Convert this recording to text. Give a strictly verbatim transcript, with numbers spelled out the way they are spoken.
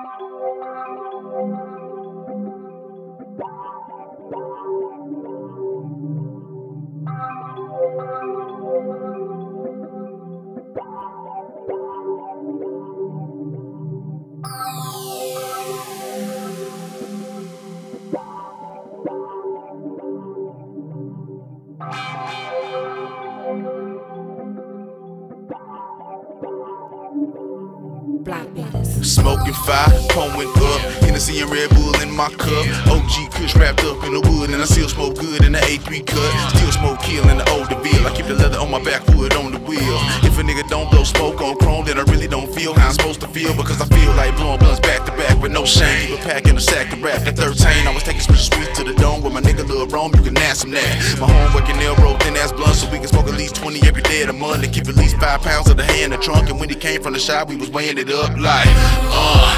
Smoking fire, pouring up, Hennessy and Red Bull in my cup. O G Kush wrapped up in the wood, and I still smoke good in the A three cut. Still smoke kill in the old DeVille. I keep the leather on my backwood on the wheel. If a nigga don't blow smoke on chrome, then I really don't feel how I'm supposed to feel, because I feel like blowing blunts back to back with no shame. Keep a pack in a sack to rap. At thirteen, I was taking special sweets to the dome with my nigga Lil Rome. You can ask him that. My homework and nail roll thin ass blunts, so we can smoke at least twenty every day of the month, and keep at least five pounds of the hay in the trunk. And when he came from the shop, we was weighing it up like, uh,